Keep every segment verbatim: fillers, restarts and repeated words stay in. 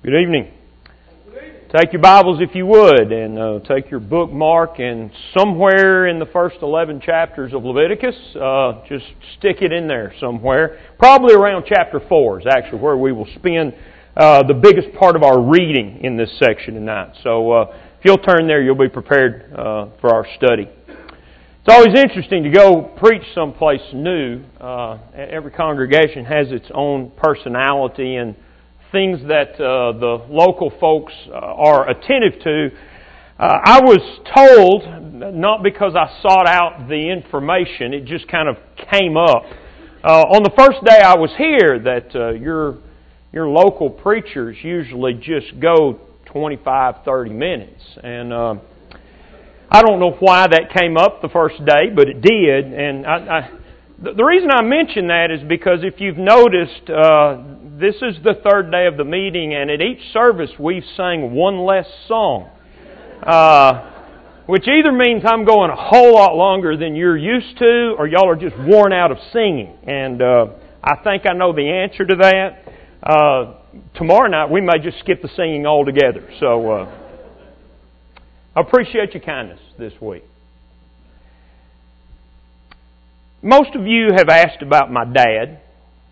Good evening. Take your Bibles if you would, and uh, take your bookmark, and somewhere in the first eleven chapters of Leviticus, uh, just stick it in there somewhere. Probably around chapter four is actually where we will spend uh, the biggest part of our reading in this section tonight. So uh, if you'll turn there, you'll be prepared uh, for our study. It's always interesting to go preach someplace new. Uh, every congregation has its own personality and things that uh, the local folks uh, are attentive to. Uh, I was told, not because I sought out the information, it just kind of came up. Uh, on the first day I was here that uh, your your local preachers usually just go twenty-five, thirty minutes. And uh, I don't know why that came up the first day, but it did. And I, I, the reason I mention that is because if you've noticed, uh, this is the third day of the meeting, and at each service we've sang one less song. Uh, which either means I'm going a whole lot longer than you're used to, or y'all are just worn out of singing. And uh, I think I know the answer to that. Uh, tomorrow night we may just skip the singing altogether. So uh, I appreciate your kindness this week. Most of you have asked about my dad.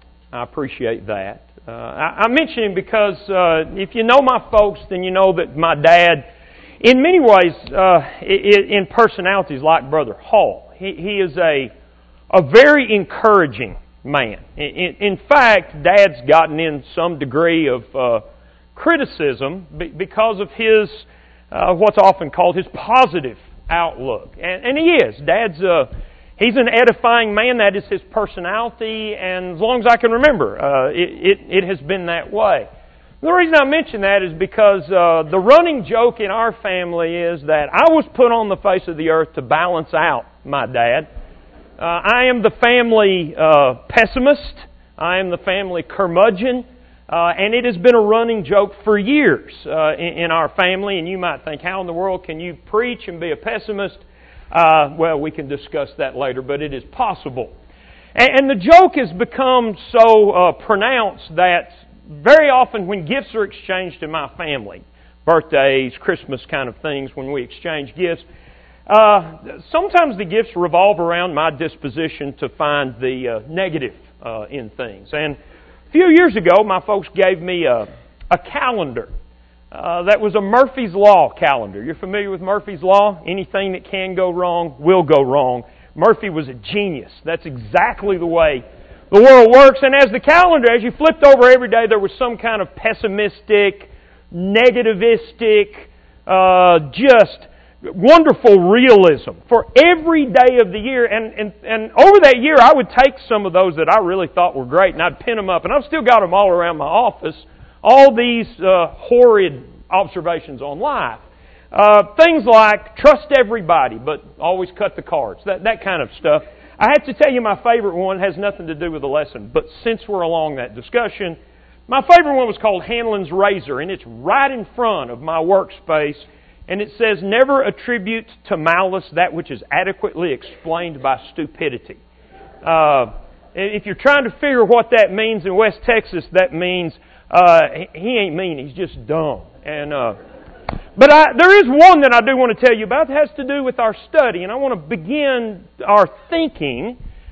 I appreciate that. Uh, I, I mention him because uh, if you know my folks, then you know that my dad, in many ways, uh, in personality, is like Brother Hall. He, he is a a very encouraging man. In, in fact, Dad's gotten in some degree of uh, criticism because of his uh, what's often called his positive outlook, and, and he is. Dad's a He's an edifying man. That is his personality, and as long as I can remember, uh, it, it, it has been that way. The reason I mention that is because uh, the running joke in our family is that I was put on the face of the earth to balance out my dad. Uh, I am the family uh, pessimist. I am the family curmudgeon. Uh, and it has been a running joke for years uh, in, in our family. And you might think, how in the world can you preach and be a pessimist? Uh, well, we can discuss that later, but it is possible. And, and the joke has become so uh, pronounced that very often when gifts are exchanged in my family, birthdays, Christmas kind of things, when we exchange gifts, uh, sometimes the gifts revolve around my disposition to find the uh, negative uh, in things. And a few years ago, my folks gave me a, a calendar. Uh, that was a Murphy's Law calendar. You're familiar with Murphy's Law? Anything that can go wrong will go wrong. Murphy was a genius. That's exactly the way the world works. And as the calendar, as you flipped over every day, there was some kind of pessimistic, negativistic, uh, just wonderful realism for every day of the year. And, and, and over that year, I would take some of those that I really thought were great, and I'd pin them up. And I've still got them all around my office. All these uh, horrid observations on life. Uh, things like, trust everybody, but always cut the cards. That that kind of stuff. I have to tell you my favorite one has nothing to do with the lesson, but since we're along that discussion, my favorite one was called Hanlon's Razor, and it's right in front of my workspace, and it says, never attribute to malice that which is adequately explained by stupidity. Uh, if you're trying to figure what that means in West Texas, that means Uh, he ain't mean, he's just dumb. And uh, but I, there is one that I do want to tell you about that has to do with our study, and I want to begin our thinking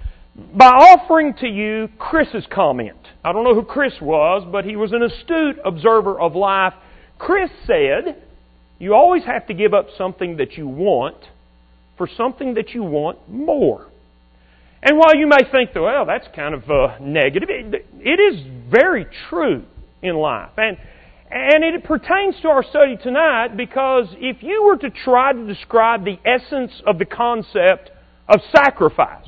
by offering to you Chris's comment. I don't know who Chris was, but he was an astute observer of life. Chris said, you always have to give up something that you want for something that you want more. And while you may think, well, that's kind of uh, negative, it, it is very true in life. And and it pertains to our study tonight because if you were to try to describe the essence of the concept of sacrifice,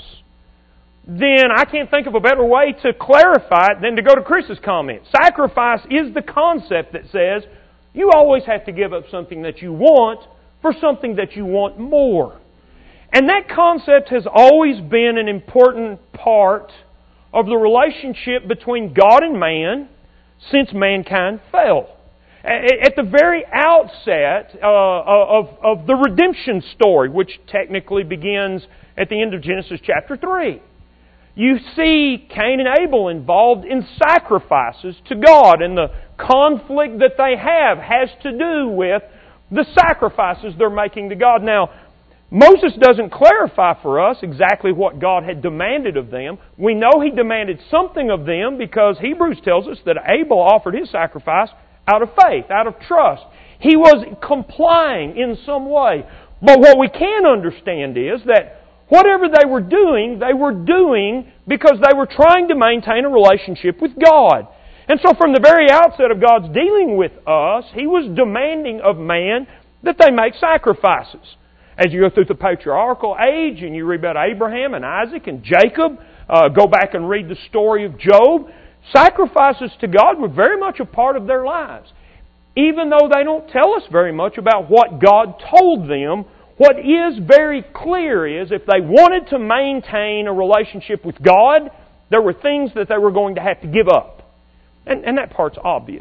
then I can't think of a better way to clarify it than to go to Chris's comment. Sacrifice is the concept that says you always have to give up something that you want for something that you want more. And that concept has always been an important part of the relationship between God and man since mankind fell. At the very outset uh, of, of the redemption story, which technically begins at the end of Genesis chapter three. You see Cain and Abel involved in sacrifices to God, and the conflict that they have has to do with the sacrifices they're making to God. Now, Moses doesn't clarify for us exactly what God had demanded of them. We know He demanded something of them because Hebrews tells us that Abel offered his sacrifice out of faith, out of trust. He was complying in some way. But what we can understand is that whatever they were doing, they were doing because they were trying to maintain a relationship with God. And so from the very outset of God's dealing with us, He was demanding of man that they make sacrifices. As you go through the patriarchal age and you read about Abraham and Isaac and Jacob, uh, go back and read the story of Job, sacrifices to God were very much a part of their lives. Even though they don't tell us very much about what God told them, what is very clear is if they wanted to maintain a relationship with God, there were things that they were going to have to give up. And, and that part's obvious.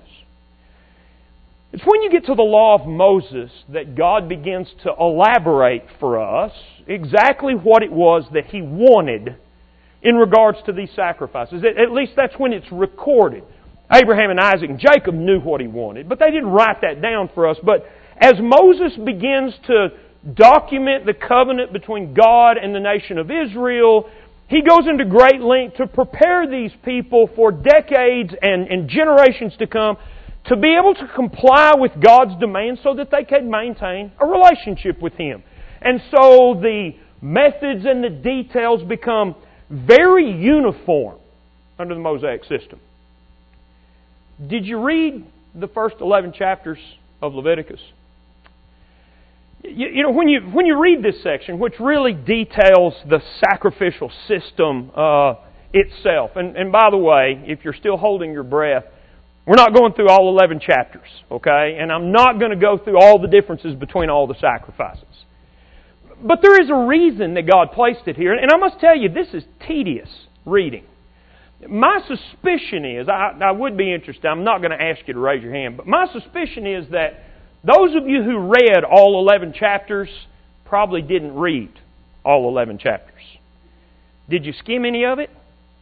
It's when you get to the law of Moses that God begins to elaborate for us exactly what it was that He wanted in regards to these sacrifices. At least that's when it's recorded. Abraham and Isaac and Jacob knew what He wanted, but they didn't write that down for us. But as Moses begins to document the covenant between God and the nation of Israel, he goes into great length to prepare these people for decades and, and generations to come to be able to comply with God's demands so that they could maintain a relationship with Him. And so the methods and the details become very uniform under the Mosaic system. Did you read the first eleven chapters of Leviticus? You, you know, when you when you read this section, which really details the sacrificial system uh, itself, and, and by the way, if you're still holding your breath, we're not going through all eleven chapters, okay? And I'm not going to go through all the differences between all the sacrifices. But there is a reason that God placed it here, and I must tell you, this is tedious reading. My suspicion is, I, I would be interested, I'm not going to ask you to raise your hand, but my suspicion is that those of you who read all eleven chapters probably didn't read all eleven chapters. Did you skim any of it?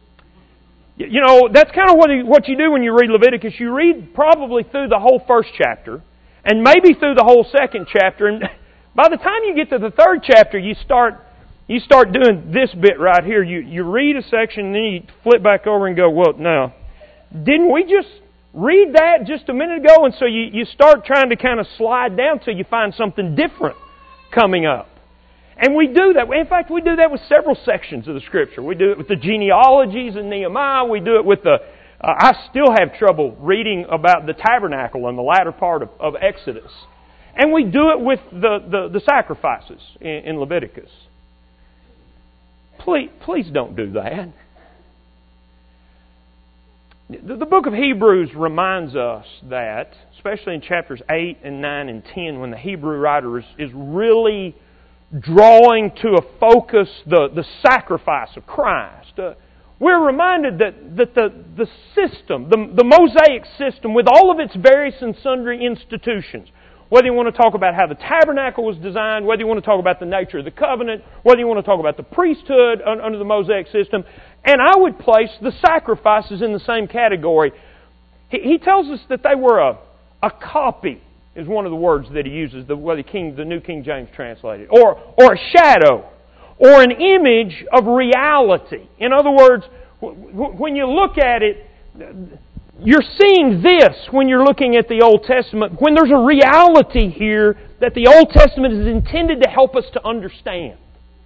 You know, that's kind of what you, what you do when you read Leviticus. You read probably through the whole first chapter, and maybe through the whole second chapter, and by the time you get to the third chapter, you start you start doing this bit right here. You you read a section, and then you flip back over and go, well, no, didn't we just read that just a minute ago? And so you, you start trying to kind of slide down till you find something different coming up. And we do that. In fact, we do that with several sections of the Scripture. We do it with the genealogies in Nehemiah. We do it with the... Uh, I still have trouble reading about the tabernacle in the latter part of, of Exodus. And we do it with the, the, the sacrifices in, in Leviticus. Please, please don't do that. The, the book of Hebrews reminds us that, especially in chapters eight and nine and ten, when the Hebrew writer is, is really drawing to a focus the, the sacrifice of Christ. Uh, we're reminded that, that the, the system, the, the Mosaic system, with all of its various and sundry institutions, whether you want to talk about how the tabernacle was designed, whether you want to talk about the nature of the covenant, whether you want to talk about the priesthood under the Mosaic system, and I would place the sacrifices in the same category. He, he tells us that they were a, a copy, is one of the words that he uses, the way the King, the New King James translated, or or a shadow, or an image of reality. In other words, when you look at it, you're seeing this when you're looking at the Old Testament, when there's a reality here that the Old Testament is intended to help us to understand.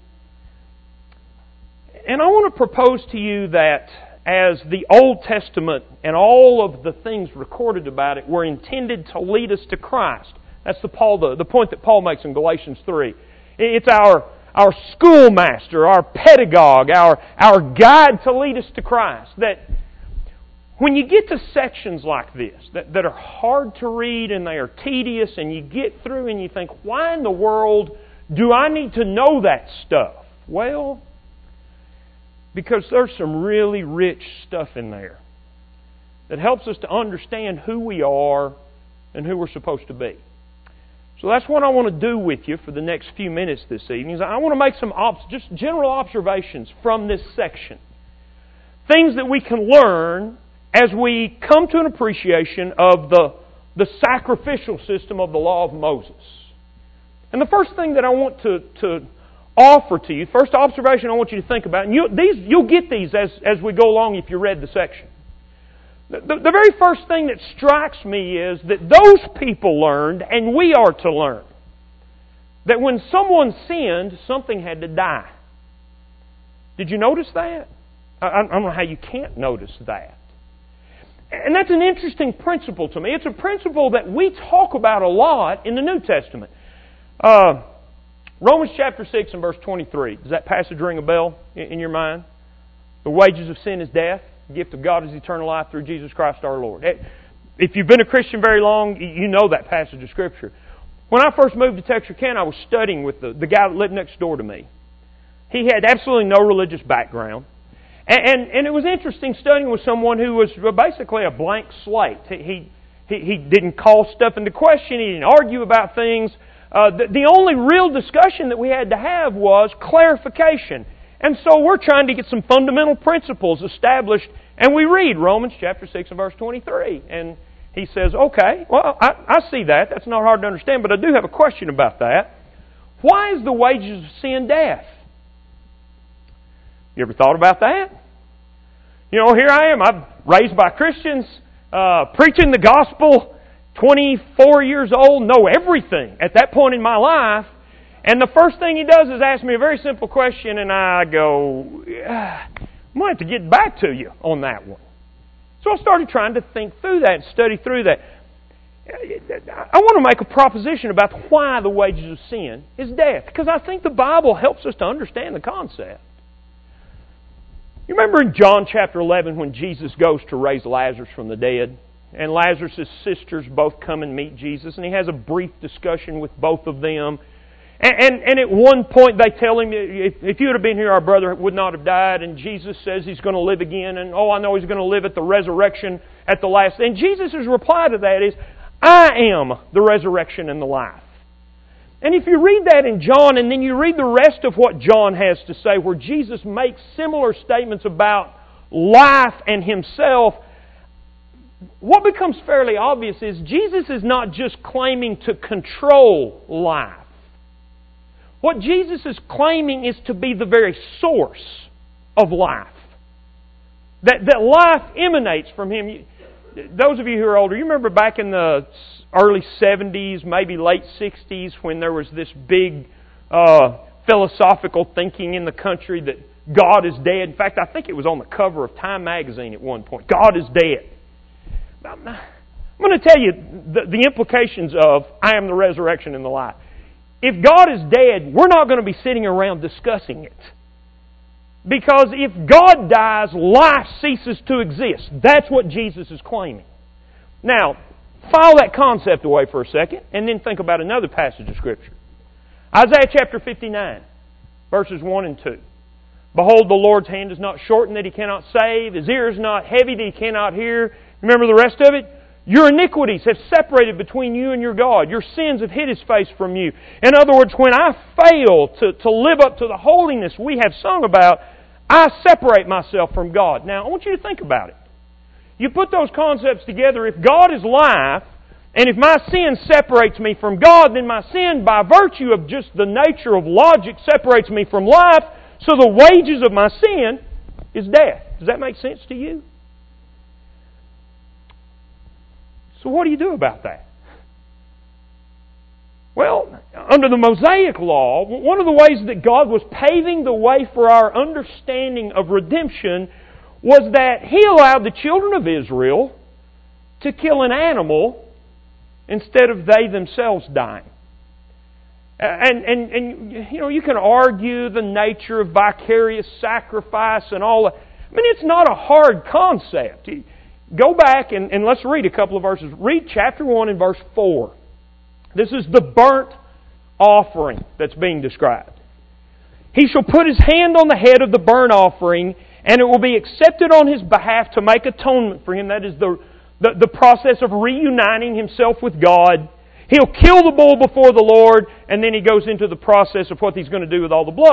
And I want to propose to you that as the Old Testament and all of the things recorded about it were intended to lead us to Christ. That's the Paul the, the point that Paul makes in Galatians three. It's our our schoolmaster, our pedagogue, our, our guide to lead us to Christ. That when you get to sections like this, that, that are hard to read and they are tedious, and you get through and you think, why in the world do I need to know that stuff? Well, because there's some really rich stuff in there that helps us to understand who we are and who we're supposed to be. So that's what I want to do with you for the next few minutes this evening. Is I want to make some obs- just general observations from this section. things that we can learn as we come to an appreciation of the, the sacrificial system of the law of Moses. And the first thing that I want to, to offer to you, first observation I want you to think about, and you, these, you'll get these as, as we go along if you read the section. The, the, the very first thing that strikes me is that those people learned, and we are to learn, that when someone sinned, something had to die. Did you notice that? I, I don't know how you can't notice that. And that's an interesting principle to me. It's a principle that we talk about a lot in the New Testament. Uh, Romans chapter six and verse twenty-three. Does that passage ring a bell in your mind? The wages of sin is death. The gift of God is eternal life through Jesus Christ our Lord. If you've been a Christian very long, you know that passage of Scripture. When I first moved to Texarkana, I was studying with the, the guy that lived next door to me. He had absolutely no religious background. And, and, and it was interesting studying with someone who was basically a blank slate. He, he, he didn't call stuff into question. He didn't argue about things. Uh, the, the only real discussion that we had to have was clarification. And so we're trying to get some fundamental principles established. And we read Romans chapter six and verse twenty-three. And he says, okay, well, I, I see that. That's not hard to understand. But I do have a question about that. Why is the wages of sin death? You ever thought about that? You know, here I am. I'm raised by Christians, uh, preaching the gospel, twenty-four years old, know everything at that point in my life. And the first thing he does is ask me a very simple question, and I go, yeah, I'm going to have to get back to you on that one. So I started trying to think through that and study through that. I want to make a proposition about why the wages of sin is death, because I think the Bible helps us to understand the concept. You remember in John chapter eleven when Jesus goes to raise Lazarus from the dead, and Lazarus' sisters both come and meet Jesus, and he has a brief discussion with both of them. And, and, and at one point they tell him, if, if you would have been here, our brother would not have died. And Jesus says he's going to live again. And oh, I know he's going to live at the resurrection at the last. And Jesus' reply to that is, I am the resurrection and the life. And if you read that in John, and then you read the rest of what John has to say, where Jesus makes similar statements about life and Himself, what becomes fairly obvious is Jesus is not just claiming to control life. What Jesus is claiming is to be the very source of life. That, that life emanates from Him. Those of you who are older, you remember back in the early seventies, maybe late sixties, when there was this big uh, philosophical thinking in the country that God is dead. In fact, I think it was on the cover of Time magazine at one point. God is dead. I'm going to tell you the, the implications of I am the resurrection and the life. If God is dead, we're not going to be sitting around discussing it. Because if God dies, life ceases to exist. That's what Jesus is claiming. Now, file that concept away for a second, and then think about another passage of Scripture. Isaiah chapter fifty-nine, verses one and two. Behold, the Lord's hand is not shortened that He cannot save. His ear is not heavy that He cannot hear. Remember the rest of it? Your iniquities have separated between you and your God. Your sins have hid His face from you. In other words, when I fail to, to live up to the holiness we have sung about, I separate myself from God. Now, I want you to think about it. You put those concepts together. If God is life, and if my sin separates me from God, then my sin, by virtue of just the nature of logic, separates me from life. So the wages of my sin is death. Does that make sense to you? So what do you do about that? Well, under the Mosaic Law, one of the ways that God was paving the way for our understanding of redemption was that He allowed the children of Israel to kill an animal instead of they themselves dying. And, and, and you know, you can argue the nature of vicarious sacrifice and all that. I mean, it's not a hard concept. Go back and, and let's read a couple of verses. Read chapter one and verse four. This is the burnt offering that's being described. He shall put his hand on the head of the burnt offering, and it will be accepted on his behalf to make atonement for him. That is the, the, the process of reuniting himself with God. He'll kill the bull before the Lord, and then he goes into the process of what he's going to do with all the blood.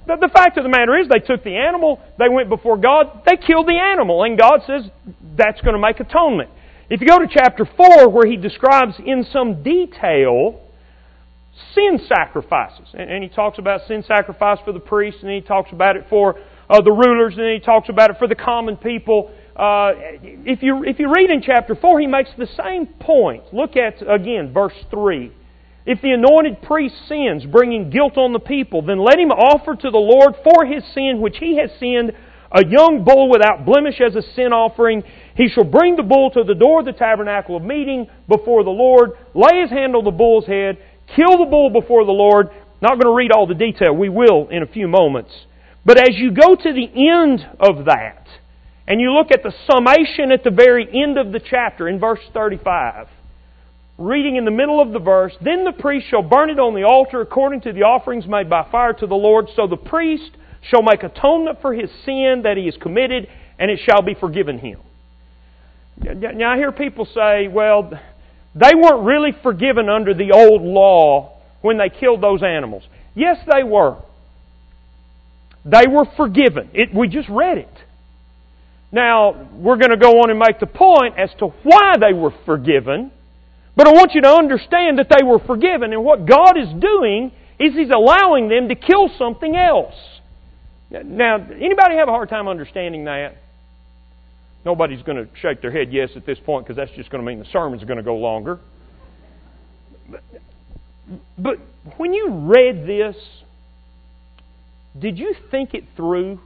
The, the fact of the matter is, they took the animal, they went before God, they killed the animal, and God says that's going to make atonement. If you go to chapter four, where He describes in some detail sin sacrifices, and, and He talks about sin sacrifice for the priests, and He talks about it for uh, the rulers, and He talks about it for the common people. Uh, if you if you read in chapter four, He makes the same point. Look at, again, verse three. If the anointed priest sins, bringing guilt on the people, then let him offer to the Lord for his sin which he has sinned a young bull without blemish as a sin offering. He shall bring the bull to the door of the tabernacle of meeting before the Lord, lay his hand on the bull's head, kill the bull before the Lord. Not going to read all the detail. We will in a few moments. But as you go to the end of that, and you look at the summation at the very end of the chapter in verse thirty-five, reading in the middle of the verse, then the priest shall burn it on the altar according to the offerings made by fire to the Lord. So the priest shall make atonement for his sin that he has committed, and it shall be forgiven him. Now I hear people say, well, they weren't really forgiven under the old law when they killed those animals. Yes, they were. They were forgiven. It, we just read it. Now, we're going to go on and make the point as to why they were forgiven. But I want you to understand that they were forgiven, and what God is doing is He's allowing them to kill something else. Now, anybody have a hard time understanding that? Nobody's going to shake their head yes at this point, because that's just going to mean the sermon's going to go longer. But, but when you read this, did you think it through?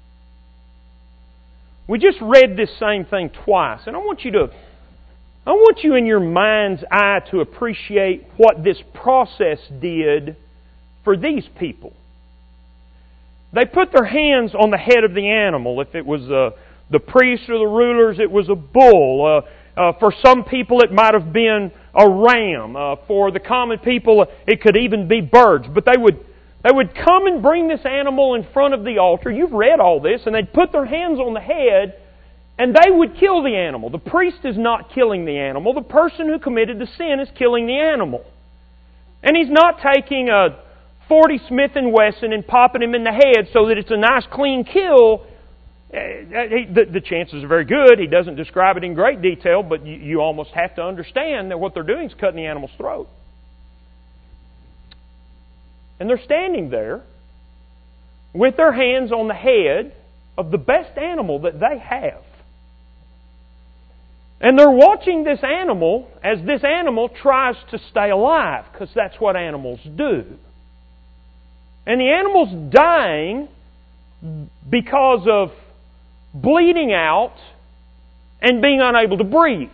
We just read this same thing twice, and I want you to I want you in your mind's eye to appreciate what this process did for these people. They put their hands on the head of the animal. If it was uh, the priests or the rulers, it was a bull. Uh, uh, for some people, it might have been a ram. Uh, for the common people, it could even be birds. But they would they would come and bring this animal in front of the altar. You've read all this. And they'd put their hands on the head, and they would kill the animal. The priest is not killing the animal. The person who committed the sin is killing the animal. And he's not taking a forty Smith and Wesson and popping him in the head so that it's a nice clean kill. The, the chances are very good. He doesn't describe it in great detail, but you, you almost have to understand that what they're doing is cutting the animal's throat. And they're standing there with their hands on the head of the best animal that they have. And they're watching this animal as this animal tries to stay alive, because that's what animals do. And the animal's dying because of bleeding out and being unable to breathe.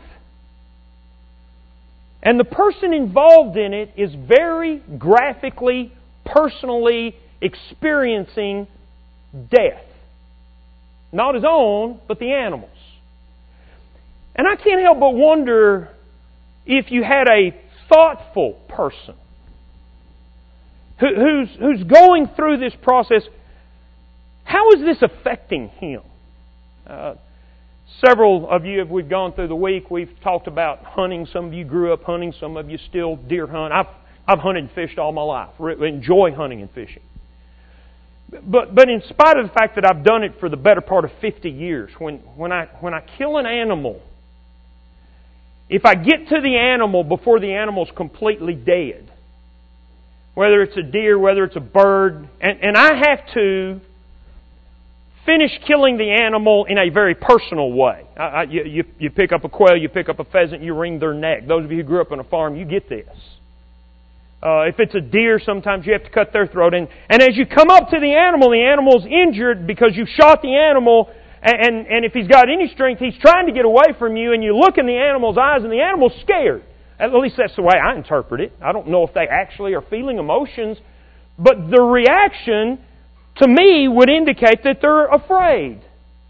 And the person involved in it is very graphically, personally experiencing death. Not his own, but the animal's. And I can't help but wonder if you had a thoughtful person who, who's, who's going through this process, how is this affecting him? Uh, several of you, as we've gone through the week, we've talked about hunting. Some of you grew up hunting. Some of you still deer hunt. I've, I've hunted and fished all my life. I enjoy hunting and fishing. But but in spite of the fact that I've done it for the better part of fifty years, when, when I when I kill an animal, if I get to the animal before the animal's completely dead, whether it's a deer, whether it's a bird, and, and I have to finish killing the animal in a very personal way. I, I, you, you, you pick up a quail, you pick up a pheasant, you wring their neck. Those of you who grew up on a farm, you get this. Uh, if it's a deer, sometimes you have to cut their throat. And, and as you come up to the animal, the animal's injured because you shot the animal, and, and, and if he's got any strength, he's trying to get away from you, and you look in the animal's eyes, and the animal's scared. At least that's the way I interpret it. I don't know if they actually are feeling emotions, but the reaction, to me, would indicate that they're afraid.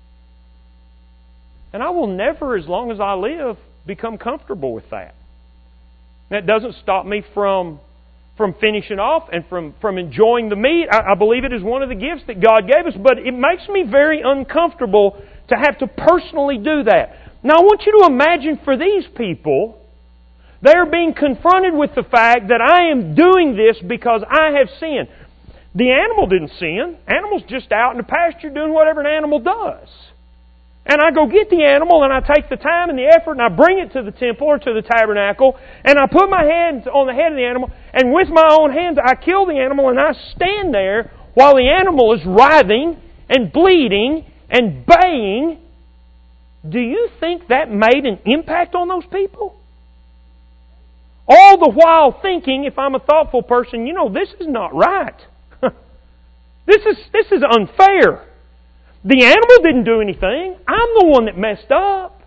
And I will never, as long as I live, become comfortable with that. That doesn't stop me from from finishing off and from, from enjoying the meat. I, I believe it is one of the gifts that God gave us, but it makes me very uncomfortable to have to personally do that. Now I want you to imagine for these people, they are being confronted with the fact that I am doing this because I have sinned. The animal didn't sin. Animal's just out in the pasture doing whatever an animal does. And I go get the animal and I take the time and the effort and I bring it to the temple or to the tabernacle and I put my hands on the head of the animal and with my own hands I kill the animal and I stand there while the animal is writhing and bleeding and baying. Do you think that made an impact on those people? All the while thinking, if I'm a thoughtful person, you know, this is not right. This is, this is unfair. The animal didn't do anything. I'm the one that messed up.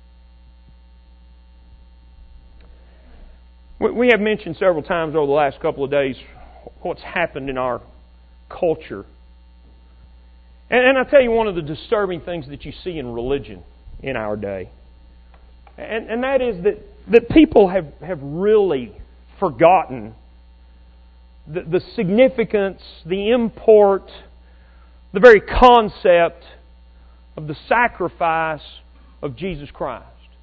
We have mentioned several times over the last couple of days what's happened in our culture. And I tell you one of the disturbing things that you see in religion in our day. And, and that is that, that people have, have really forgotten the, the significance, the import, the very concept of the sacrifice of Jesus Christ.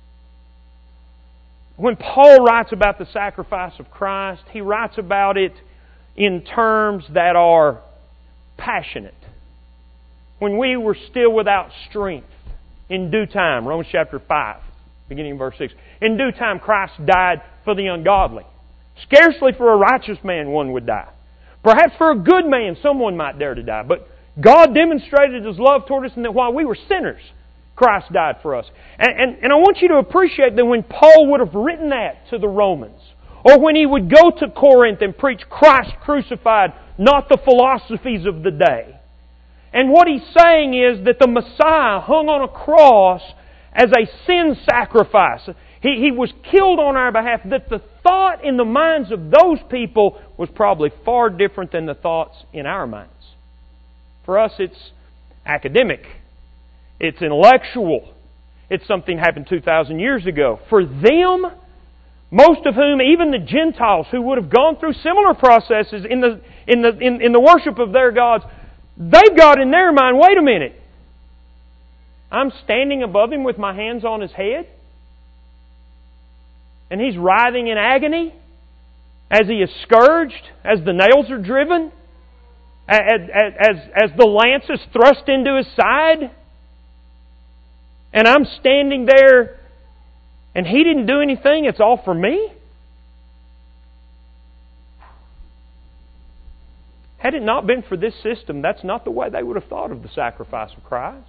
When Paul writes about the sacrifice of Christ, he writes about it in terms that are passionate. When we were still without strength, in due time, Romans chapter five, beginning in verse six, in due time Christ died for the ungodly. Scarcely for a righteous man one would die. Perhaps for a good man someone might dare to die. But God demonstrated His love toward us in that while we were sinners, Christ died for us. And, and, and I want you to appreciate that when Paul would have written that to the Romans, or when he would go to Corinth and preach Christ crucified, not the philosophies of the day. And what he's saying is that the Messiah hung on a cross as a sin sacrifice. He, he was killed on our behalf. That the thought in the minds of those people was probably far different than the thoughts in our minds. For us, it's academic. It's intellectual. It's something happened two thousand years ago. For them, most of whom, even the Gentiles who would have gone through similar processes in the, in the, in, in the worship of their gods, they've got in their mind, wait a minute, I'm standing above Him with my hands on His head, and He's writhing in agony as He is scourged, as the nails are driven, as, as, as the lance is thrust into His side, and I'm standing there and He didn't do anything, it's all for me? Had it not been for this system, that's not the way they would have thought of the sacrifice of Christ.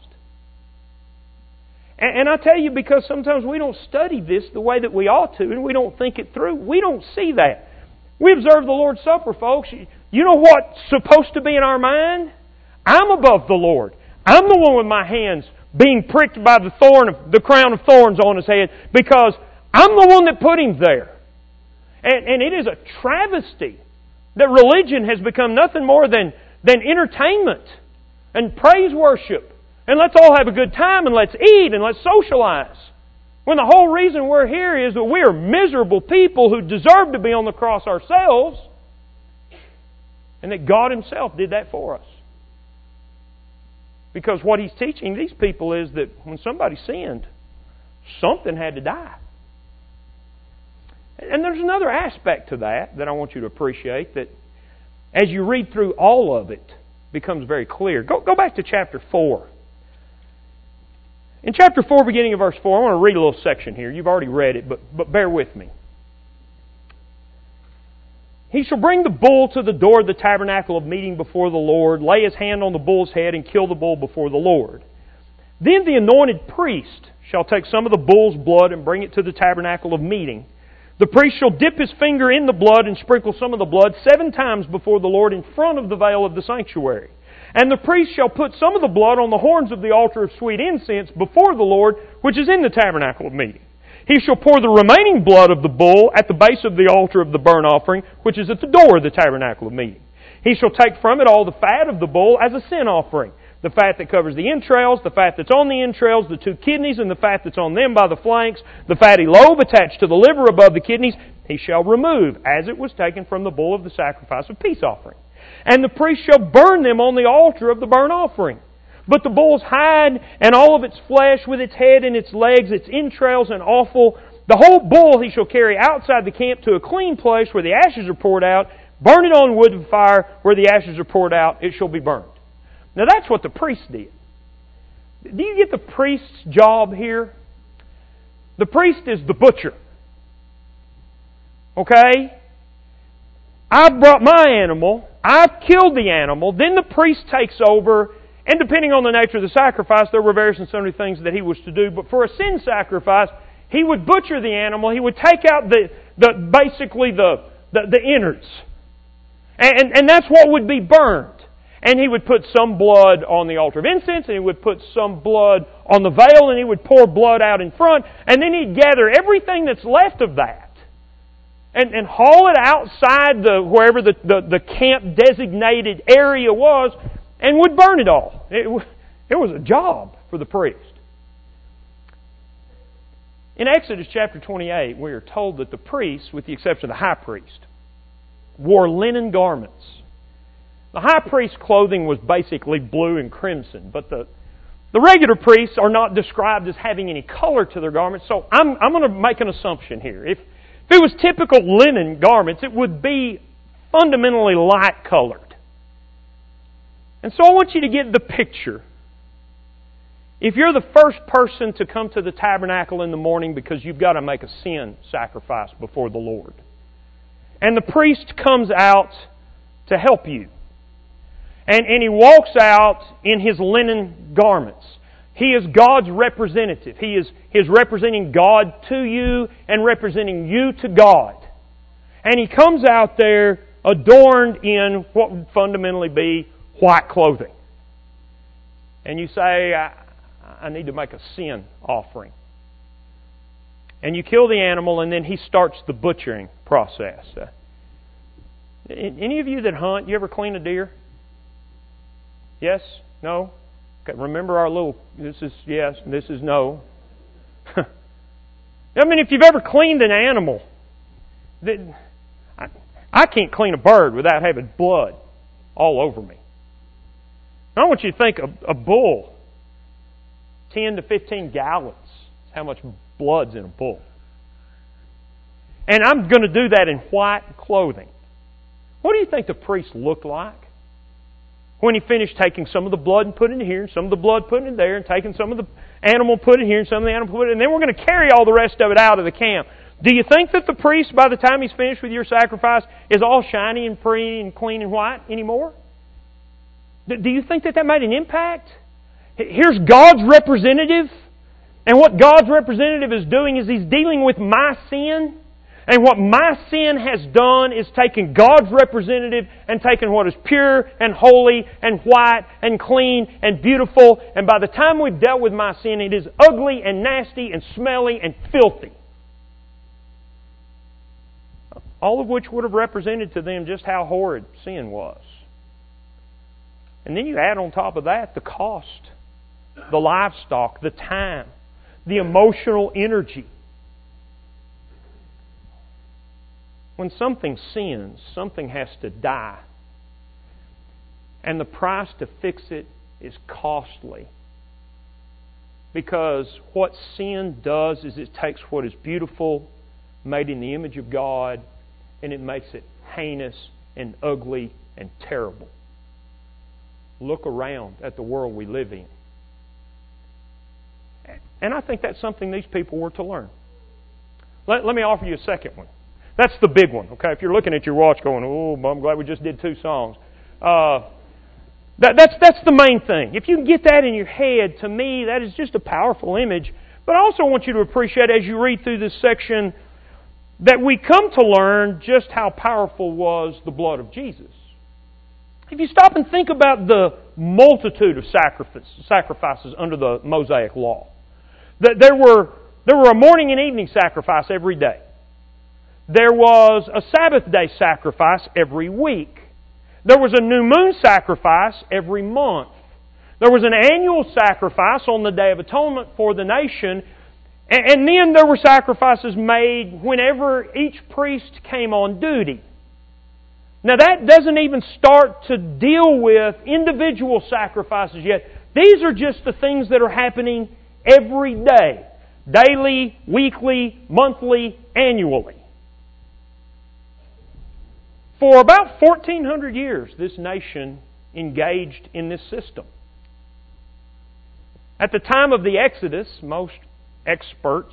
And, and I tell you, because sometimes we don't study this the way that we ought to, and we don't think it through, we don't see that. We observe the Lord's Supper, folks. You know what's supposed to be in our mind? I'm above the Lord. I'm the one with my hands being pricked by the thorn of the crown of thorns on His head, because I'm the one that put Him there. And, and it is a travesty that religion has become nothing more than, than entertainment and praise worship. And let's all have a good time and let's eat and let's socialize. When the whole reason we're here is that we are miserable people who deserve to be on the cross ourselves, and that God Himself did that for us. Because what He's teaching these people is that when somebody sinned, something had to die. And there's another aspect to that that I want you to appreciate, that as you read through all of it, becomes very clear. Go, go back to chapter four. In chapter four, beginning of verse four, I want to read a little section here. You've already read it, but, but bear with me. He shall bring the bull to the door of the tabernacle of meeting before the Lord, lay his hand on the bull's head, and kill the bull before the Lord. Then the anointed priest shall take some of the bull's blood and bring it to the tabernacle of meeting. The priest shall dip his finger in the blood and sprinkle some of the blood seven times before the Lord in front of the veil of the sanctuary. And the priest shall put some of the blood on the horns of the altar of sweet incense before the Lord, which is in the tabernacle of meeting. He shall pour the remaining blood of the bull at the base of the altar of the burnt offering, which is at the door of the tabernacle of meeting. He shall take from it all the fat of the bull as a sin offering. The fat that covers the entrails, the fat that's on the entrails, the two kidneys, and the fat that's on them by the flanks, the fatty lobe attached to the liver above the kidneys, he shall remove, as it was taken from the bull of the sacrifice of peace offering. And the priest shall burn them on the altar of the burnt offering. But the bull's hide and all of its flesh with its head and its legs, its entrails and offal, the whole bull he shall carry outside the camp to a clean place where the ashes are poured out. burn it on wood of fire, where the ashes are poured out, it shall be burned. Now that's what the priest did. Do you get the priest's job here? The priest is the butcher. Okay? I've brought my animal, I've killed the animal, then the priest takes over, and depending on the nature of the sacrifice, there were various and sundry things that he was to do, but for a sin sacrifice, he would butcher the animal, he would take out the, the basically the, the, the innards. And, and, and that's what would be burned. And he would put some blood on the altar of incense, and he would put some blood on the veil, and he would pour blood out in front, and then he'd gather everything that's left of that and, and haul it outside the wherever the, the, the camp designated area was, and would burn it all. It, it was a job for the priest. In Exodus chapter twenty-eight, we are told that the priests, with the exception of the high priest, wore linen garments. The high priest's clothing was basically blue and crimson, but the, the regular priests are not described as having any color to their garments, so I'm, I'm going to make an assumption here. If, if it was typical linen garments, it would be fundamentally light colored. And so I want you to get the picture. If you're the first person to come to the tabernacle in the morning because you've got to make a sin sacrifice before the Lord, and the priest comes out to help you, and, and he walks out in his linen garments. He is God's representative. He is, he is representing God to you and representing you to God. And he comes out there adorned in what would fundamentally be white clothing. And you say, I, I need to make a sin offering. And you kill the animal, and then he starts the butchering process. Uh, any of you that hunt, you ever clean a deer? Yes? No? Okay, remember our little, this is yes, this is no. I mean, if you've ever cleaned an animal, that I, I can't clean a bird without having blood all over me. I want you to think of a bull, ten to fifteen gallons, how much blood's in a bull. And I'm going to do that in white clothing. What do you think the priest looked like when he finished taking some of the blood and putting it here, and some of the blood putting it there, and taking some of the animal, putting it here, and some of the animal putting it, and then we're going to carry all the rest of it out of the camp. Do you think that the priest, by the time he's finished with your sacrifice, is all shiny and pretty and clean and white anymore? Do you think that that made an impact? Here's God's representative, and what God's representative is doing is He's dealing with my sin. And what my sin has done is taken God's representative and taken what is pure and holy and white and clean and beautiful. And by the time we've dealt with my sin, it is ugly and nasty and smelly and filthy. All of which would have represented to them just how horrid sin was. And then you add on top of that the cost, the livestock, the time, the emotional energy. When something sins, something has to die. And the price to fix it is costly. Because what sin does is it takes what is beautiful, made in the image of God, and it makes it heinous and ugly and terrible. Look around at the world we live in. And I think that's something these people were to learn. Let, let me offer you a second one. That's the big one, okay? If you're looking at your watch going, oh, I'm glad we just did two songs. Uh, that, that's, that's the main thing. If you can get that in your head, to me, that is just a powerful image. But I also want you to appreciate, as you read through this section, that we come to learn just how powerful was the blood of Jesus. If you stop and think about the multitude of sacrifices under the Mosaic Law, that there were, there were a morning and evening sacrifice every day. There was a Sabbath day sacrifice every week. There was a new moon sacrifice every month. There was an annual sacrifice on the Day of Atonement for the nation. And then there were sacrifices made whenever each priest came on duty. Now that doesn't even start to deal with individual sacrifices yet. These are just the things that are happening every day. Daily, weekly, monthly, annually. For about fourteen hundred years, this nation engaged in this system. At the time of the Exodus, most experts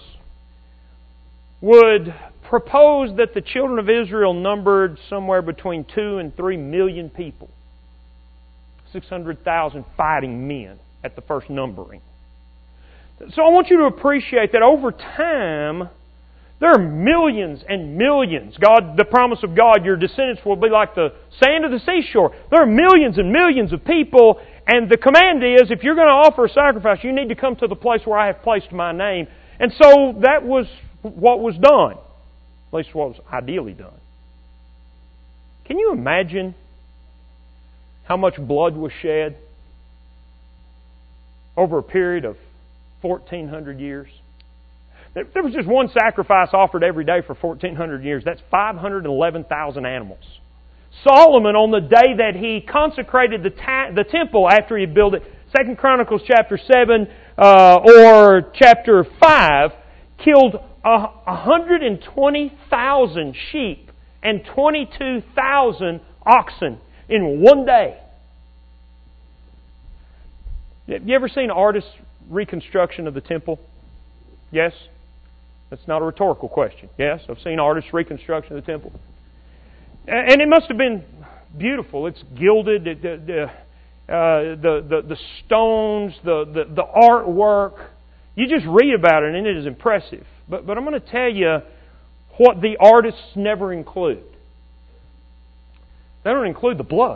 would propose that the children of Israel numbered somewhere between two and three million people. six hundred thousand fighting men at the first numbering. So I want you to appreciate that over time, there are millions and millions. God, the promise of God, your descendants will be like the sand of the seashore. There are millions and millions of people, and the command is, if you're going to offer a sacrifice, you need to come to the place where I have placed my name. And so that was what was done. At least what was ideally done. Can you imagine how much blood was shed over a period of fourteen hundred years? There was just one sacrifice offered every day for fourteen hundred years. That's five hundred eleven thousand animals. Solomon, on the day that he consecrated the, ta- the temple after he built it, Second Chronicles chapter seven uh, or chapter five, killed uh, one hundred twenty thousand sheep and twenty-two thousand oxen in one day. Have you ever seen an artist's reconstruction of the temple? Yes? That's not a rhetorical question. Yes, I've seen artists' reconstruction of the temple. And it must have been beautiful. It's gilded, the, the, uh, the, the, the stones, the, the, the artwork. You just read about it and it is impressive. But, but I'm going to tell you what the artists never include. They don't include the blood.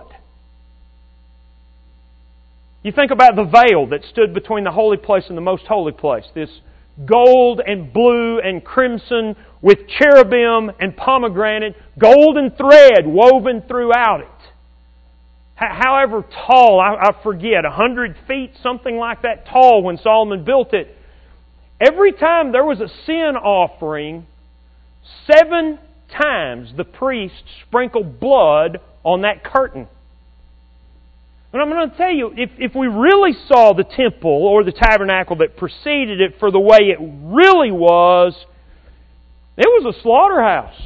You think about the veil that stood between the holy place and the most holy place. This gold and blue and crimson with cherubim and pomegranate, golden thread woven throughout it. H- however tall, I, I forget, a hundred feet, something like that tall when Solomon built it. Every time there was a sin offering, seven times the priest sprinkled blood on that curtain. And I'm going to tell you, if, if we really saw the temple or the tabernacle that preceded it for the way it really was, it was a slaughterhouse.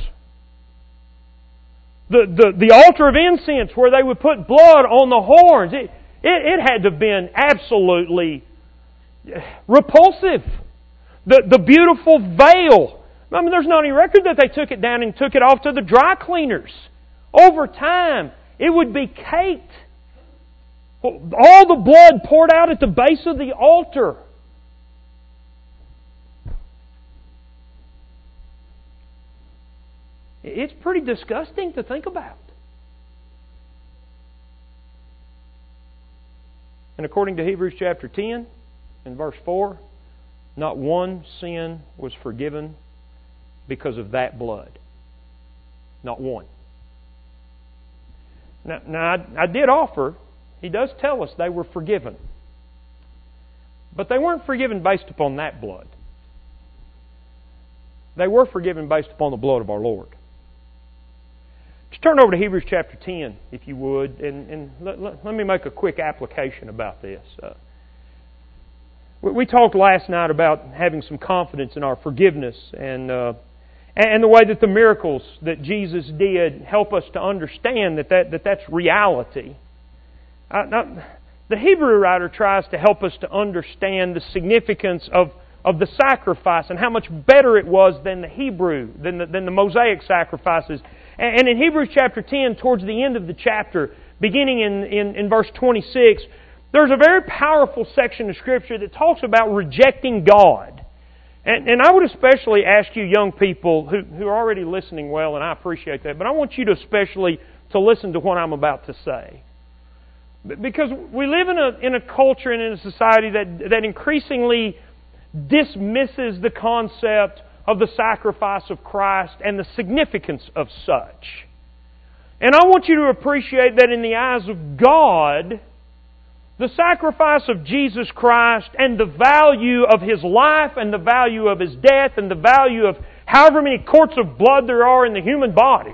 The, the, the altar of incense where they would put blood on the horns, it, it, it had to have been absolutely repulsive. The, the beautiful veil. I mean, there's not any record that they took it down and took it off to the dry cleaners. Over time, it would be caked. All the blood poured out at the base of the altar. It's pretty disgusting to think about. And according to Hebrews chapter ten and verse four, not one sin was forgiven because of that blood. Not one. Now, now I, I did offer... He does tell us they were forgiven. But they weren't forgiven based upon that blood. They were forgiven based upon the blood of our Lord. Just turn over to Hebrews chapter ten, if you would, and, and let, let, let me make a quick application about this. Uh, we, we talked last night about having some confidence in our forgiveness and uh, and the way that the miracles that Jesus did help us to understand that, that, that that's reality. Uh, now, the Hebrew writer tries to help us to understand the significance of, of the sacrifice and how much better it was than the Hebrew, than the, than the Mosaic sacrifices. And, and in Hebrews chapter ten, towards the end of the chapter, beginning in, in, in verse twenty-six, there's a very powerful section of Scripture that talks about rejecting God. And, and I would especially ask you young people who, who are already listening well, and I appreciate that, but I want you to especially to listen to what I'm about to say. Because we live in a in a culture and in a society that, that increasingly dismisses the concept of the sacrifice of Christ and the significance of such. And I want you to appreciate that in the eyes of God, the sacrifice of Jesus Christ and the value of His life and the value of His death and the value of however many quarts of blood there are in the human body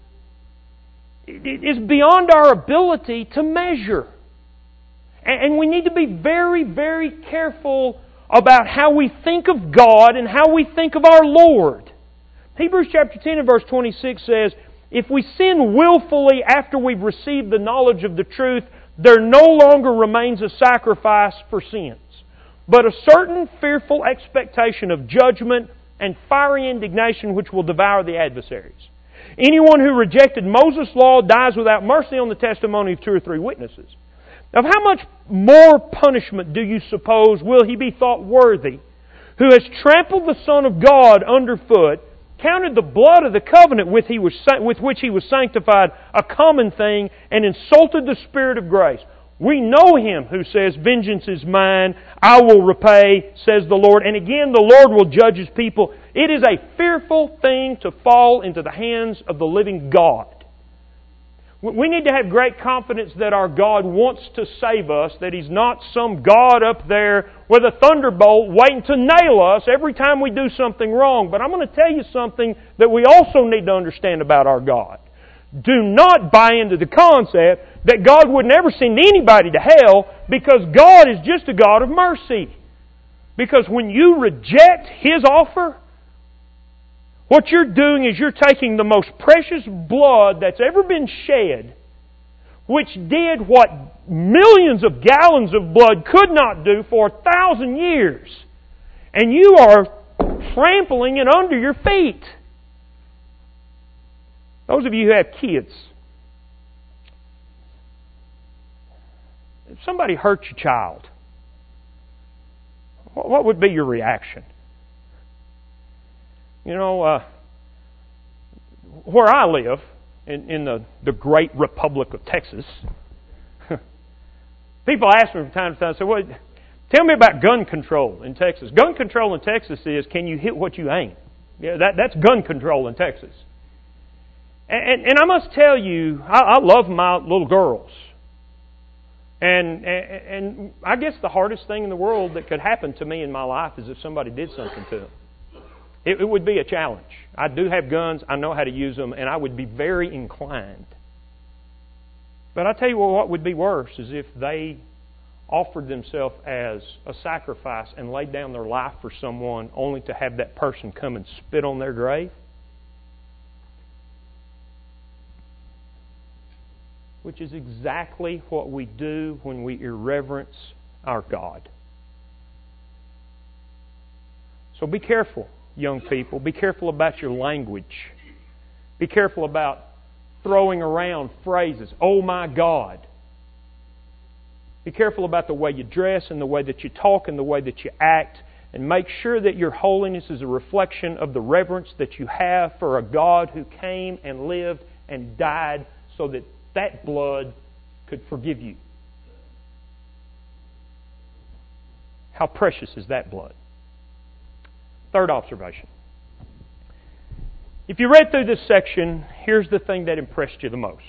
is beyond our ability to measure. And we need to be very, very careful about how we think of God and how we think of our Lord. Hebrews chapter ten and verse twenty-six says, if we sin willfully after we've received the knowledge of the truth, there no longer remains a sacrifice for sins, but a certain fearful expectation of judgment and fiery indignation which will devour the adversaries. Anyone who rejected Moses' law dies without mercy on the testimony of two or three witnesses. Of how much more punishment do you suppose will he be thought worthy who has trampled the Son of God underfoot, counted the blood of the covenant with, he was, with which he was sanctified a common thing, and insulted the Spirit of grace? We know Him who says, "Vengeance is mine, I will repay, says the Lord." And again, the Lord will judge His people. It is a fearful thing to fall into the hands of the living God. We need to have great confidence that our God wants to save us, that He's not some God up there with a thunderbolt waiting to nail us every time we do something wrong. But I'm going to tell you something that we also need to understand about our God. Do not buy into the concept that God would never send anybody to hell, because God is just a God of mercy. Because when you reject His offer, what you're doing is you're taking the most precious blood that's ever been shed, which did what millions of gallons of blood could not do for a thousand years, and you are trampling it under your feet. Those of you who have kids, if somebody hurt your child, what would be your reaction? You know, uh, where I live, in, in the, the great Republic of Texas, people ask me from time to time, say, well, tell me about gun control in Texas. Gun control in Texas is, can you hit what you aim? Yeah, that, that's gun control in Texas. And, and I must tell you, I, I love my little girls. And, and and I guess the hardest thing in the world that could happen to me in my life is if somebody did something to them. It, it would be a challenge. I do have guns, I know how to use them, and I would be very inclined. But I tell you what, what would be worse is if they offered themselves as a sacrifice and laid down their life for someone only to have that person come and spit on their grave. Which is exactly what we do when we irreverence our God. So be careful, young people. Be careful about your language. Be careful about throwing around phrases. Oh my God. Be careful about the way you dress and the way that you talk and the way that you act. And make sure that your holiness is a reflection of the reverence that you have for a God who came and lived and died so that that blood could forgive you. How precious is that blood? Third observation. If you read through this section, here's the thing that impressed you the most.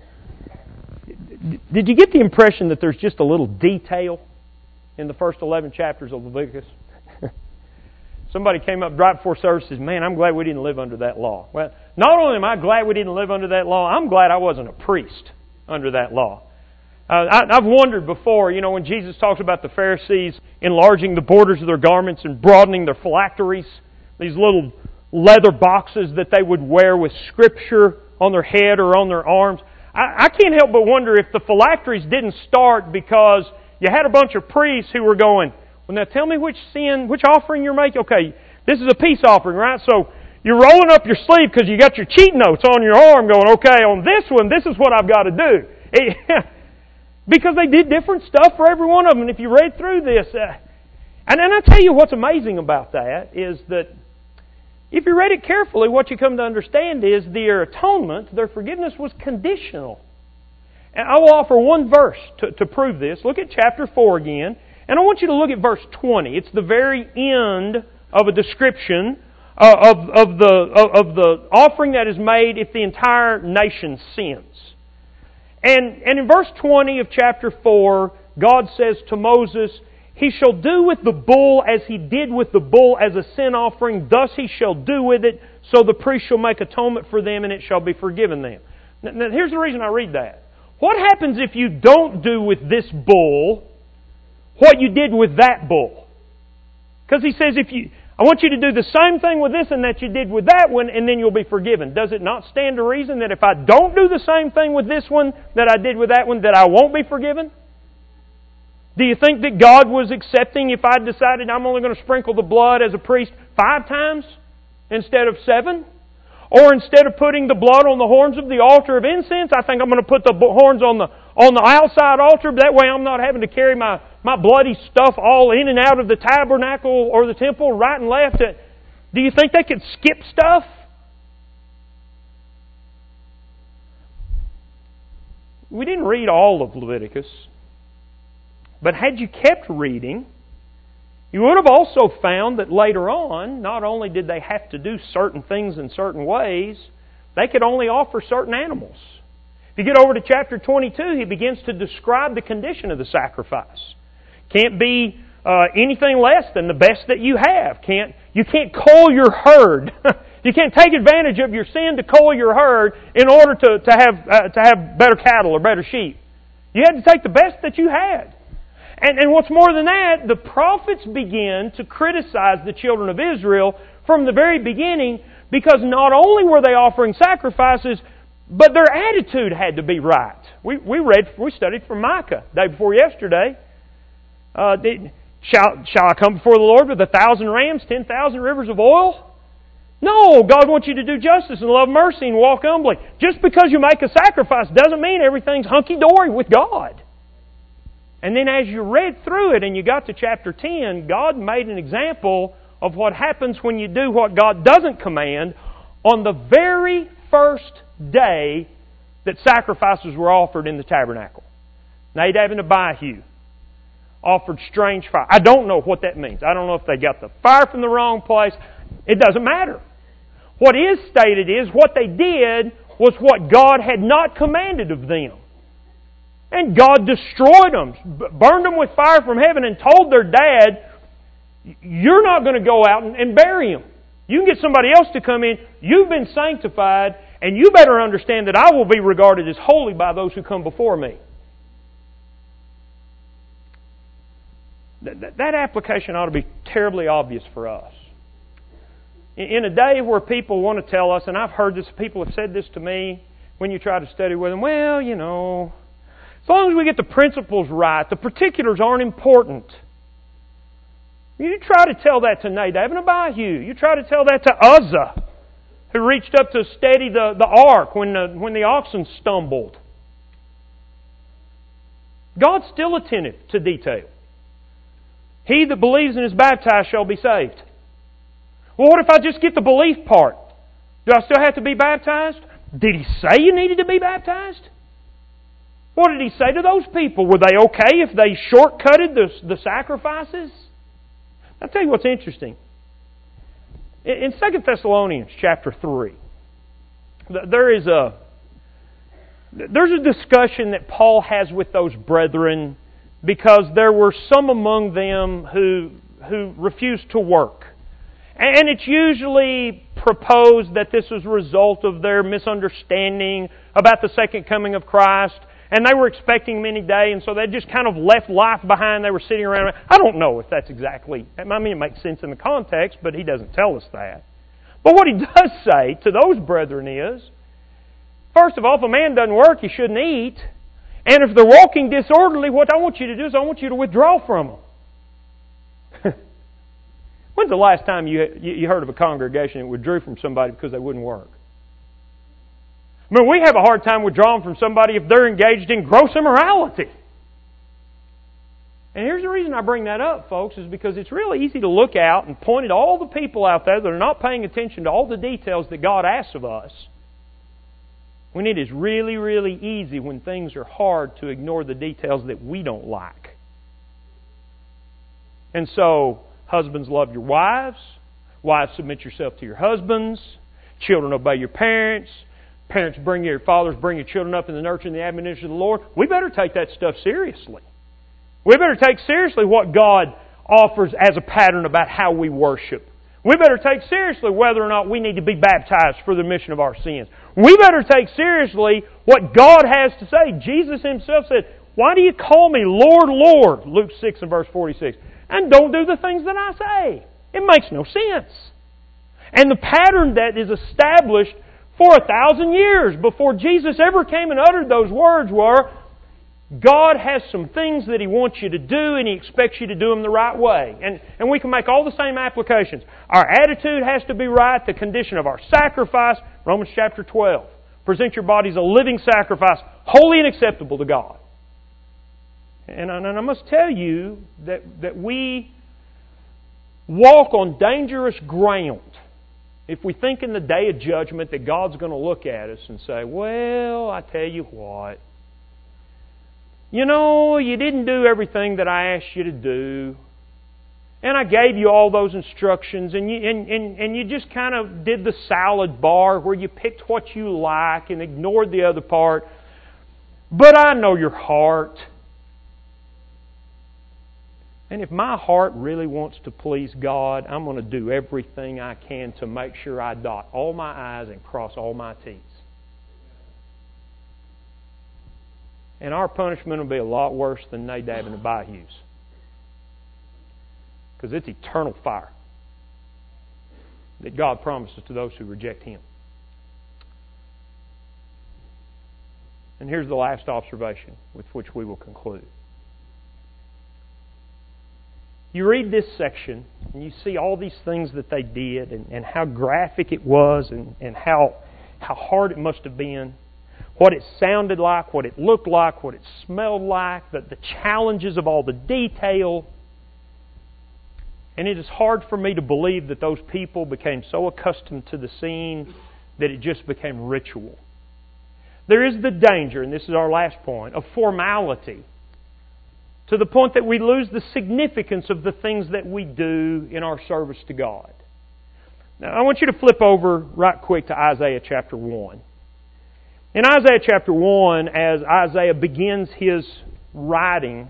Did you get the impression that there's just a little detail in the first eleven chapters of Leviticus? Somebody came up right before service and says, man, I'm glad we didn't live under that law. Well, not only am I glad we didn't live under that law, I'm glad I wasn't a priest under that law. Uh, I, I've wondered before, you know, when Jesus talks about the Pharisees enlarging the borders of their garments and broadening their phylacteries, these little leather boxes that they would wear with Scripture on their head or on their arms. I, I can't help but wonder if the phylacteries didn't start because you had a bunch of priests who were going, well, now tell me which sin, which offering you're making. Okay, this is a peace offering, right? So you're rolling up your sleeve because you got your cheat notes on your arm going, okay, on this one, this is what I've got to do. It, because they did different stuff for every one of them. And if you read through this, uh, and then I tell you what's amazing about that is that if you read it carefully, what you come to understand is their atonement, their forgiveness was conditional. And I will offer one verse to, to prove this. Look at chapter four again. And I want you to look at verse twenty. It's the very end of a description uh, of, of, the, of, of the offering that is made if the entire nation sins. And, and in verse twenty of chapter four, God says to Moses, He shall do with the bull as He did with the bull as a sin offering. Thus He shall do with it, so the priest shall make atonement for them, and it shall be forgiven them. Now, now here's the reason I read that. What happens if you don't do with this bull what you did with that bull? Because he says, if you, I want you to do the same thing with this one that you did with that one, and then you'll be forgiven. Does it not stand to reason that if I don't do the same thing with this one that I did with that one, that I won't be forgiven? Do you think that God was accepting if I decided I'm only going to sprinkle the blood as a priest five times instead of seven? Or instead of putting the blood on the horns of the altar of incense, I think I'm going to put the horns on the on the outside altar. That way I'm not having to carry my, my bloody stuff all in and out of the tabernacle or the temple, right and left. Do you think they could skip stuff? We didn't read all of Leviticus. But had you kept reading, you would have also found that later on, not only did they have to do certain things in certain ways, they could only offer certain animals. If you get over to chapter twenty-two, he begins to describe the condition of the sacrifice. Can't be uh, anything less than the best that you have. Can't you can't cull your herd. You can't take advantage of your sin to cull your herd in order to to have uh, to have better cattle or better sheep. You had to take the best that you had. And, and what's more than that, the prophets begin to criticize the children of Israel from the very beginning because not only were they offering sacrifices, but their attitude had to be right. We we read, we studied from Micah day before yesterday. Uh, did, shall, shall I come before the Lord with a thousand rams, ten thousand rivers of oil? No, God wants you to do justice and love mercy and walk humbly. Just because you make a sacrifice doesn't mean everything's hunky-dory with God. And then as you read through it and you got to chapter ten, God made an example of what happens when you do what God doesn't command on the very first day that sacrifices were offered in the tabernacle. Nadab and Abihu offered strange fire. I don't know what that means. I don't know if they got the fire from the wrong place. It doesn't matter. What is stated is what they did was what God had not commanded of them. And God destroyed them, burned them with fire from heaven, and told their dad, you're not going to go out and bury them. You can get somebody else to come in. You've been sanctified, and you better understand that I will be regarded as holy by those who come before me. That application ought to be terribly obvious for us. In a day where people want to tell us, and I've heard this, people have said this to me when you try to study with them, well, you know, as long as we get the principles right, the particulars aren't important. You try to tell that to Nadab and Abihu. You try to tell that to Uzzah, who reached up to steady the, the ark when the, when the oxen stumbled. God's still attentive to detail. He that believes and is baptized shall be saved. Well, what if I just get the belief part? Do I still have to be baptized? Did He say you needed to be baptized? What did He say to those people? Were they okay if they shortcutted the, the sacrifices? I'll tell you what's interesting. In Second Thessalonians chapter three, there is a there's a discussion that Paul has with those brethren because there were some among them who who refused to work. And it's usually proposed that this was a result of their misunderstanding about the second coming of Christ. And they were expecting Him any day, and so they just kind of left life behind. They were sitting around. I don't know if that's exactly... I mean, it makes sense in the context, but he doesn't tell us that. But what he does say to those brethren is, first of all, if a man doesn't work, he shouldn't eat. And if they're walking disorderly, what I want you to do is I want you to withdraw from them. When's the last time you you heard of a congregation that withdrew from somebody because they wouldn't work? I mean, we have a hard time withdrawing from somebody if they're engaged in gross immorality. And here's the reason I bring that up, folks, is because it's really easy to look out and point at all the people out there that are not paying attention to all the details that God asks of us, when it is really, really easy when things are hard to ignore the details that we don't like. And so, husbands, love your wives. Wives, submit yourself to your husbands. Children, obey your parents. Parents, bring your fathers, bring your children up in the nurture and the admonition of the Lord. We better take that stuff seriously. We better take seriously what God offers as a pattern about how we worship. We better take seriously whether or not we need to be baptized for the remission of our sins. We better take seriously what God has to say. Jesus Himself said, "Why do you call me Lord, Lord?" Luke six and verse forty-six. "And don't do the things that I say." It makes no sense. And the pattern that is established for a thousand years before Jesus ever came and uttered those words were, God has some things that He wants you to do and He expects you to do them the right way. And, and we can make all the same applications. Our attitude has to be right, the condition of our sacrifice, Romans chapter twelve. Present your body as a living sacrifice, holy and acceptable to God. And I, and I must tell you that, that we walk on dangerous ground if we think in the day of judgment that God's going to look at us and say, well, I tell you what, you know, you didn't do everything that I asked you to do, and I gave you all those instructions, and you, and, and, and you just kind of did the salad bar where you picked what you like and ignored the other part, but I know your heart. And if my heart really wants to please God, I'm going to do everything I can to make sure I dot all my I's and cross all my T's. And our punishment will be a lot worse than Nadab and Abihu's. Because it's eternal fire that God promises to those who reject Him. And here's the last observation with which we will conclude. You read this section and you see all these things that they did and, and how graphic it was and, and how, how hard it must have been. What it sounded like, what it looked like, what it smelled like, the, the challenges of all the detail. And it is hard for me to believe that those people became so accustomed to the scene that it just became ritual. There is the danger, and this is our last point, of formality, to the point that we lose the significance of the things that we do in our service to God. Now, I want you to flip over right quick to Isaiah chapter one. In Isaiah chapter one, as Isaiah begins his writing,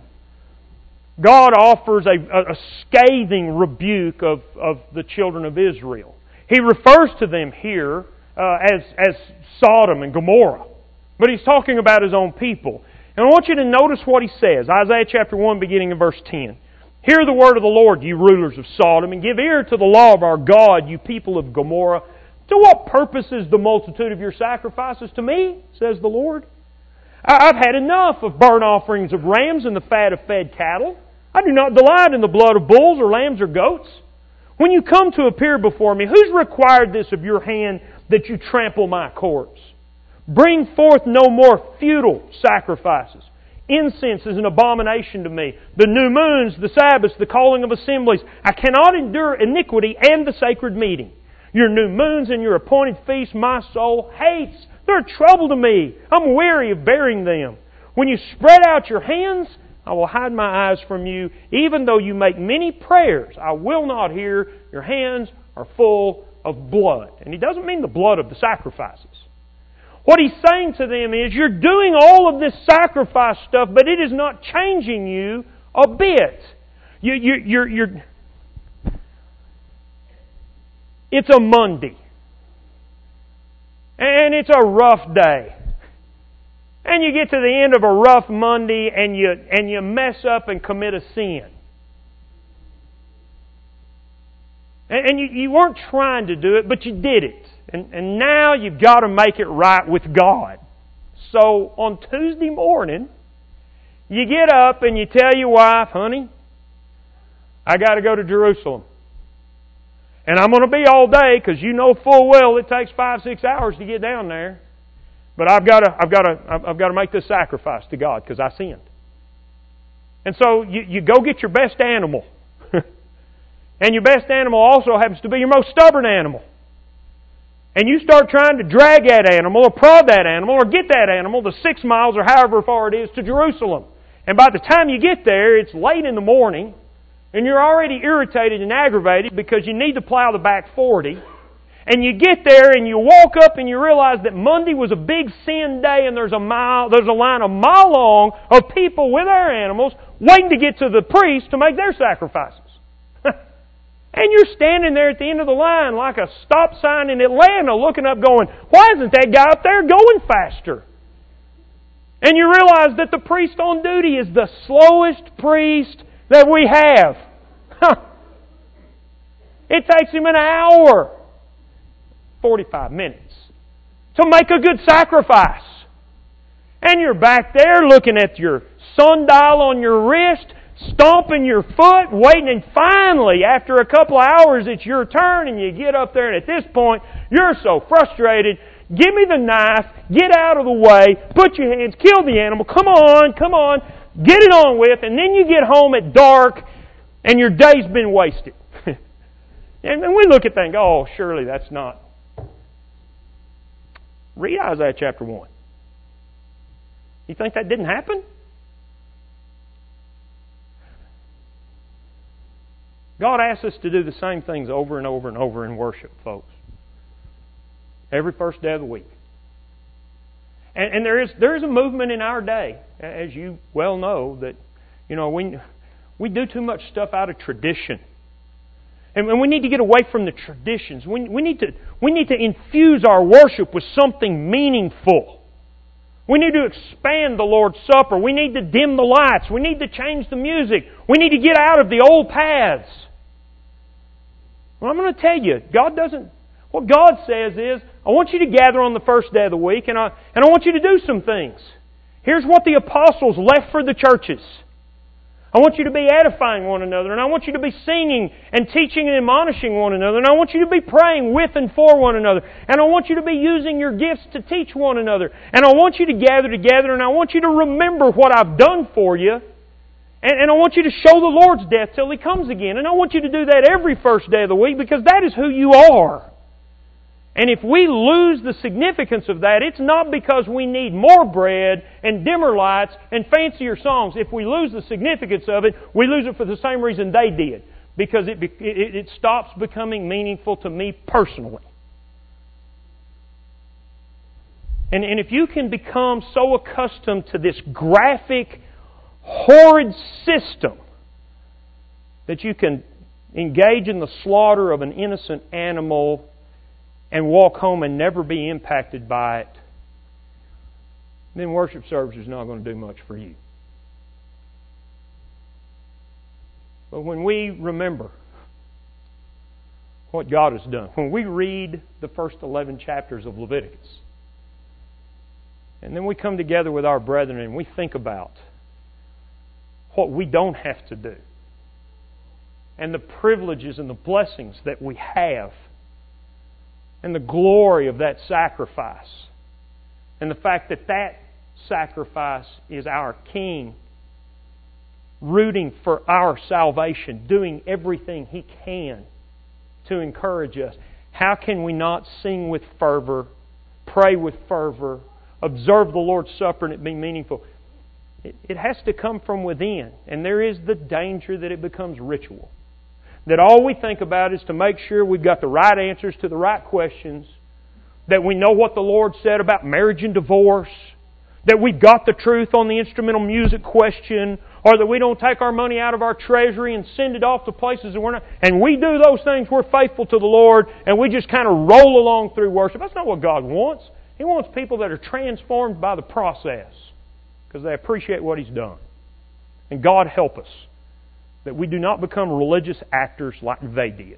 God offers a, a scathing rebuke of, of the children of Israel. He refers to them here uh, as, as Sodom and Gomorrah, but He's talking about His own people. And I want you to notice what He says. Isaiah chapter one, beginning in verse ten. Hear the word of the Lord, you rulers of Sodom, and give ear to the law of our God, you people of Gomorrah. To what purpose is the multitude of your sacrifices to me, says the Lord? I've had enough of burnt offerings of rams and the fat of fed cattle. I do not delight in the blood of bulls or lambs or goats. When you come to appear before me, who's required this of your hand that you trample my courts? Bring forth no more futile sacrifices. Incense is an abomination to me. The new moons, the Sabbaths, the calling of assemblies. I cannot endure iniquity and the sacred meeting. Your new moons and your appointed feasts my soul hates. They're a trouble to me. I'm weary of bearing them. When you spread out your hands, I will hide my eyes from you. Even though you make many prayers, I will not hear. Your hands are full of blood. And He doesn't mean the blood of the sacrifices. What He's saying to them is, you're doing all of this sacrifice stuff, but it is not changing you a bit. You, you, you're, you're, it's a Monday. And it's a rough day. And you get to the end of a rough Monday and you, and you mess up and commit a sin. And, and you, you weren't trying to do it, but you did it. And, and now you've got to make it right with God. So on Tuesday morning, you get up and you tell your wife, honey, I got to go to Jerusalem. And I'm going to be all day because you know full well it takes five, six hours to get down there. But I've got to, I've got to, I've got to make this sacrifice to God because I sinned. And so you, you go get your best animal. And your best animal also happens to be your most stubborn animal. And you start trying to drag that animal or prod that animal or get that animal the six miles or however far it is to Jerusalem. And by the time you get there, it's late in the morning and you're already irritated and aggravated because you need to plow the back forty. And you get there and you walk up and you realize that Monday was a big sin day and there's a mile, there's a line a mile long of people with their animals waiting to get to the priest to make their sacrifices. And you're standing there at the end of the line like a stop sign in Atlanta looking up going, why isn't that guy up there going faster? And you realize that the priest on duty is the slowest priest that we have. It takes him an hour, forty-five minutes, to make a good sacrifice. And you're back there looking at your sundial on your wrist, stomping your foot, waiting, and finally, after a couple of hours, it's your turn, and you get up there, and at this point, you're so frustrated. Give me the knife, get out of the way, put your hands, kill the animal, come on, come on, get it on with, and then you get home at dark, and your day's been wasted. And then we look at that and go, oh, surely that's not. Read Isaiah chapter one. You think that didn't happen? God asks us to do the same things over and over and over in worship, folks. Every first day of the week. And, and there is there is a movement in our day, as you well know, that you know we we do too much stuff out of tradition. And, and we need to get away from the traditions. We, we need to we need to infuse our worship with something meaningful. We need to expand the Lord's Supper. We need to dim the lights. We need to change the music. We need to get out of the old paths. Well, I'm going to tell you, God doesn't... What God says is, I want you to gather on the first day of the week, and I, and I want you to do some things. Here's what the apostles left for the churches. I want you to be edifying one another, and I want you to be singing and teaching and admonishing one another, and I want you to be praying with and for one another, and I want you to be using your gifts to teach one another, and I want you to gather together, and I want you to remember what I've done for you, and, and I want you to show the Lord's death till He comes again, and I want you to do that every first day of the week, because that is who you are. And if we lose the significance of that, it's not because we need more bread and dimmer lights and fancier songs. If we lose the significance of it, we lose it for the same reason they did. Because it, it, it stops becoming meaningful to me personally. And, and if you can become so accustomed to this graphic, horrid system that you can engage in the slaughter of an innocent animal and walk home and never be impacted by it, then worship service is not going to do much for you. But when we remember what God has done, when we read the first eleven chapters of Leviticus, and then we come together with our brethren and we think about what we don't have to do, and the privileges and the blessings that we have, and the glory of that sacrifice. And the fact that that sacrifice is our King, rooting for our salvation, doing everything He can to encourage us. How can we not sing with fervor, pray with fervor, observe the Lord's Supper and it be meaningful? It, it has to come from within. And there is the danger that it becomes ritual. That all we think about is to make sure we've got the right answers to the right questions, that we know what the Lord said about marriage and divorce, that we've got the truth on the instrumental music question, or that we don't take our money out of our treasury and send it off to places that we're not. And we do those things, we're faithful to the Lord, and we just kind of roll along through worship. That's not what God wants. He wants people that are transformed by the process, because they appreciate what He's done. And God help us that we do not become religious actors like they did.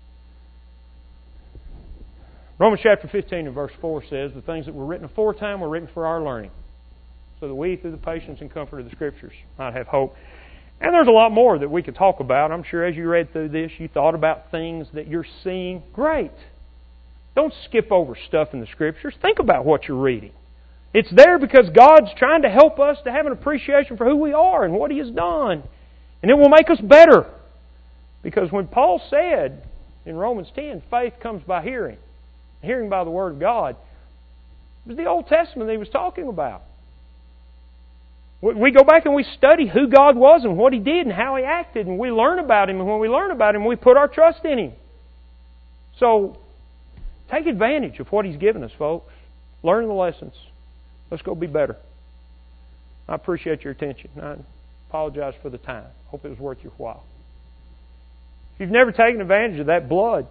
Romans chapter fifteen and verse four says, the things that were written aforetime were written for our learning, so that we, through the patience and comfort of the Scriptures, might have hope. And there's a lot more that we could talk about. I'm sure as you read through this, you thought about things that you're seeing. Great. Don't skip over stuff in the Scriptures. Think about what you're reading. It's there because God's trying to help us to have an appreciation for who we are and what He has done. And it will make us better. Because when Paul said in Romans ten, faith comes by hearing, hearing by the Word of God, it was the Old Testament that he was talking about. We go back and we study who God was and what He did and how He acted, and we learn about Him, and when we learn about Him, we put our trust in Him. So, take advantage of what He's given us, folks. Learn the lessons. Let's go be better. I appreciate your attention. I apologize for the time. Hope it was worth your while. If you've never taken advantage of that blood,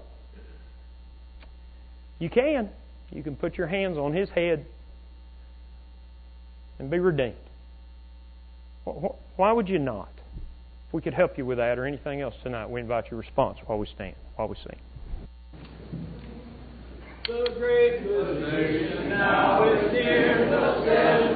you can. You can put your hands on His head and be redeemed. Why would you not? If we could help you with that or anything else tonight, we invite your response while we stand, while we sing. The great physician now is near, the